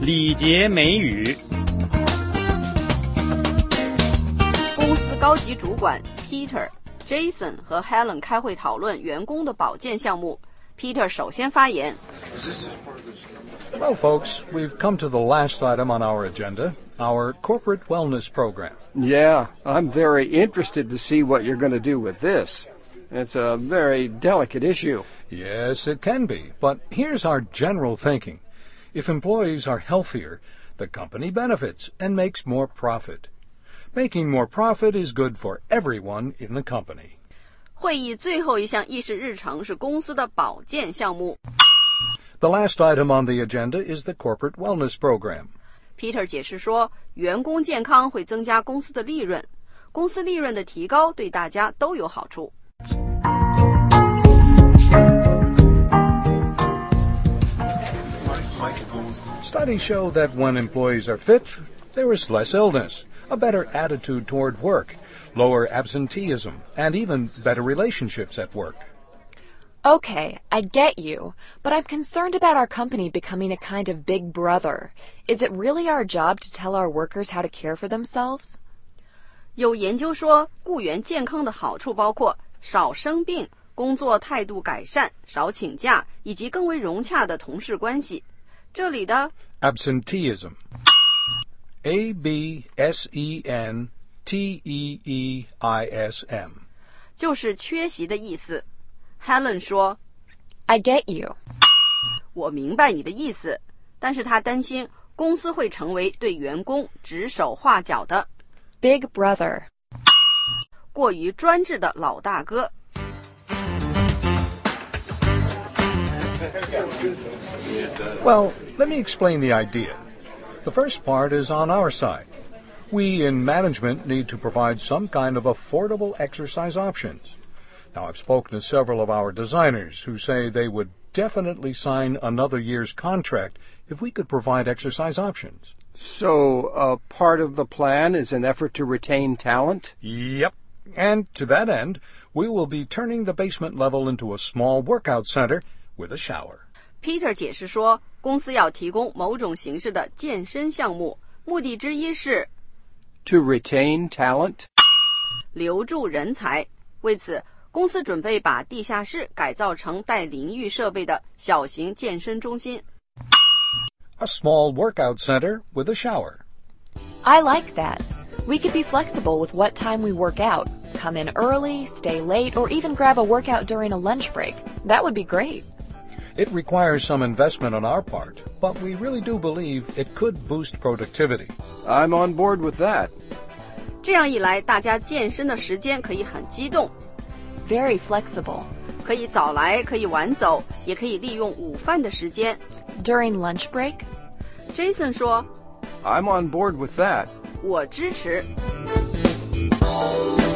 礼节美语。 公司高级主管 Peter、Jason 和 Helen 开会讨论员工的保健项目。Peter 首先发言。 Well, folks, we've come to the last item on our agenda, our corporate wellness program. Yeah, I'm very interested to see what you're going to do with this. It's a very delicate issue. Yes, it can be, but here's our general thinking. If employees are healthier, the company benefits and makes more profit. Making more profit is good for everyone in the company. 会议最后一项议事日程是公司的保健项目。 The last item on the agenda is the corporate wellness program. Peter 解释说，员工健康会增加公司的利润，公司利润的提高对大家都有好处。 Studies show that when employees are fit, there is less illness, a better attitude toward work, lower absenteeism, and even better relationships at work. Okay, I get you, but I'm concerned about our company becoming a kind of big brother. Is it really our job to tell our workers how to care for themselves? 有研究说，雇员健康的好处包括少生病、工作态度改善、少请假，以及更为融洽的同事关系。这里的 absenteeism, A-B-S-E-N-T-E-E-I-S-M, 就是缺席的意思。Helen 说 I get you. 我明白你的意思，但是他担心公司会成为对员工指手画脚的 Big brother. 过于专制的老大哥。 Well, let me explain the idea. The first part is on our side. We in management need to provide some kind of affordable exercise options. Now, I've spoken to several of our designers who say they would definitely sign another year's contract if we could provide exercise options. So, part of the plan is an effort to retain talent? Yep. And to that end, we will be turning the basement level into a small workout center with a shower. Peter 解释说，公司要提供某种形式的健身项目，目的之一是 To retain talent? 留住人才。为此，公司准备把地下室改造成带淋浴设备的小型健身中心。 A small workout center with a shower. I like that. We could be flexible with what time we work out. Come in early, stay late, or even grab a workout during a lunch break. That would be great. It requires some investment on our part, but we really do believe it could boost productivity. I'm on board with that. 这样一来，大家健身的时间可以很机动， Very flexible. 可以早来，可以晚走，也可以利用午饭的时间。 During lunch break? Jason 说 I'm on board with that. 我支持。